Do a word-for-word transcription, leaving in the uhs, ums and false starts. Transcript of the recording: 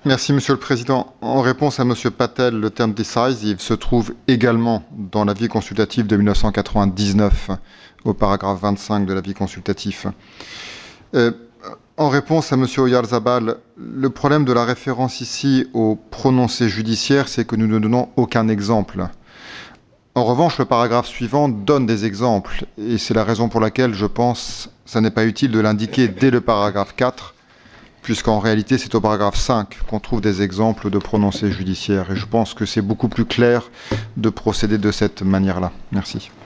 Merci, Monsieur le Président. En réponse à Monsieur Patel, le terme decisive se trouve également dans l'avis consultatif de mille neuf cent quatre-vingt-dix-neuf, au paragraphe vingt-cinq de l'avis consultatif. Euh, en réponse à Monsieur Oyarzabal, le problème de la référence ici au prononcé judiciaire, c'est que nous ne donnons aucun exemple. En revanche, le paragraphe suivant donne des exemples, et c'est la raison pour laquelle je pense que ça n'est pas utile de l'indiquer dès le paragraphe quatre, puisqu'en réalité c'est au paragraphe cinq qu'on trouve des exemples de prononcés judiciaires. Et je pense que c'est beaucoup plus clair de procéder de cette manière-là. Merci.